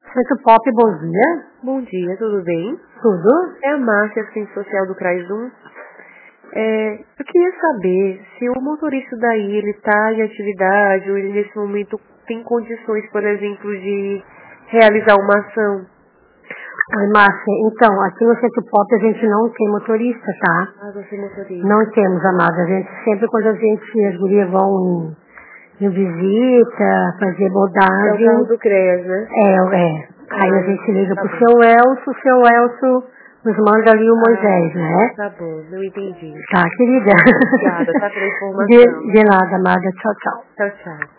Centro Pop, bom dia. Bom dia, tudo bem? Tudo? É a Márcia, assistente social do CRAS-1. Eu queria saber se o motorista daí, ele está em atividade ou ele nesse momento tem condições, por exemplo, de realizar uma ação. Ai, Márcia, então, aqui no Centro Pop a gente não tem motorista, tá? Ah, você é motorista. Não temos, amada. A gente sempre, quando as gurias vão em visita, fazer É o bordagem. carro do CREAS, né? Aí a gente liga tá pro bom. seu Elcio, o seu Elcio nos manda ali o Moisés, né? Tá bom, eu entendi. Tá, querida? Obrigada, tá pela informação. De nada, amada. Tchau, tchau. Tchau, tchau.